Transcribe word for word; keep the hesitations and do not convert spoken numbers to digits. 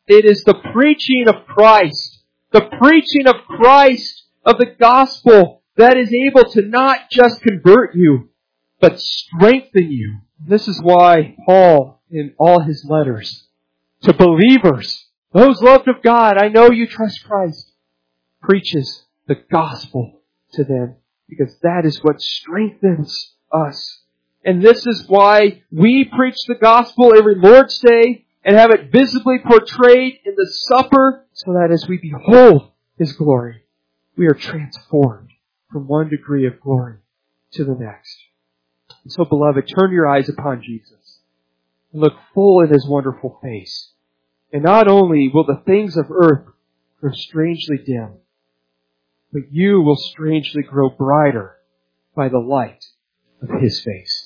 It is the preaching of Christ, the preaching of Christ, of the gospel, that is able to not just convert you, but strengthen you. This is why Paul, in all his letters to believers, those loved of God, I know you trust Christ, preaches the gospel to them, because that is what strengthens us. And this is why we preach the gospel every Lord's Day and have it visibly portrayed in the supper, so that as we behold His glory, we are transformed from one degree of glory to the next. And so, beloved, turn your eyes upon Jesus and look full in His wonderful face. And not only will the things of earth grow strangely dim, but you will strangely grow brighter by the light of His face.